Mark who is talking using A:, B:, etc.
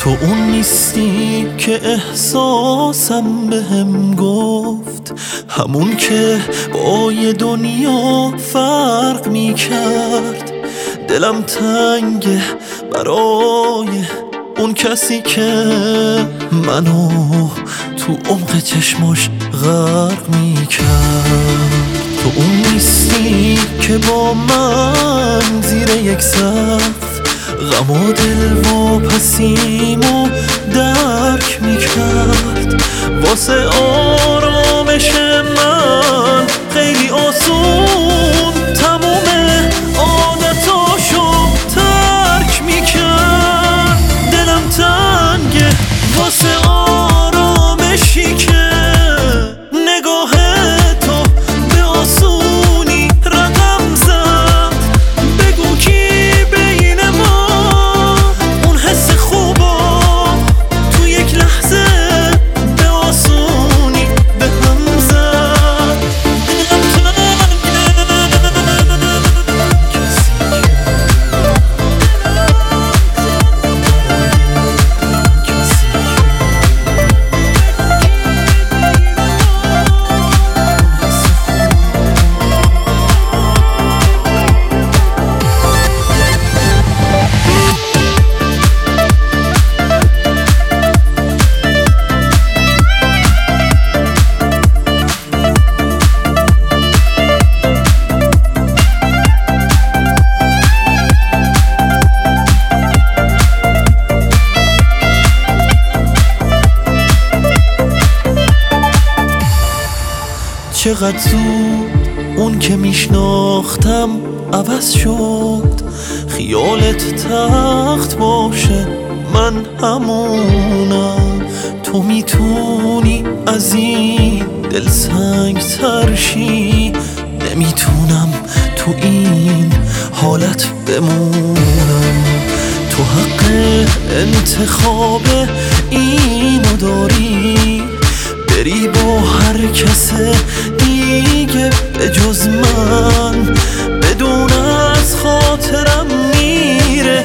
A: تو اون نیستی که احساسم بهم گفت، همون که با یه دنیا فرق میکرد. دلم تنگه برای اون کسی که منو تو عمق چشماش غرق میکرد. تو اون نیستی که با من زیر یک سقف غم و دل و پسیمو درک میکرد. واسه آرامش من خیلی آسون تموم عادتاشو ترک میکرد. دلم تنگه واسه آرامشی که نگاه تو به آسونی رقم زد. بگو کی بین ما اون حس خوبا تو یک لحظه به آسونی به هم زد. دلم تنگه چقدر زود اون که میشناختم عوض شد. خیالت تخت باشه من همونم. تو میتونی از این دل سنگ ترشی. نمیتونم تو این حالت بمونم. تو حق انتخاب اینو داری، بری با هر کس دیگه به جز من. بدون از خاطرم میره